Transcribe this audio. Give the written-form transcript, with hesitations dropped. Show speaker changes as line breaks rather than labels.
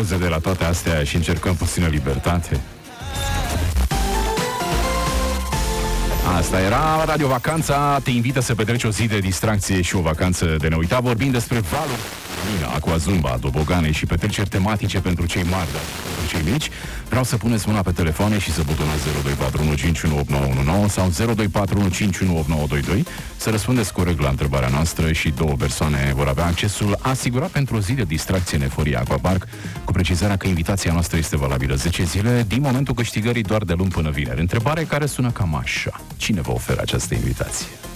pauze de la toate astea și încercăm puțină libertate? Asta era Radio Vacanța, te invită să petreci o zi de distracție și o vacanță de neuitat. Vorbim despre valuri, aqua zumba, tobogane și petreceri tematice pentru cei mari, dar pentru cei mici. Vreau să puneți mâna pe telefoane și să butonați 0241518919 sau 0241518922 să răspundeți corect la întrebarea noastră și două persoane vor avea accesul asigurat pentru o zi de distracție în Eforia Aquapark, cu precizarea că invitația noastră este valabilă 10 zile din momentul câștigării doar de luni până vineri. Întrebare care sună cam așa: cine vă oferă această invitație?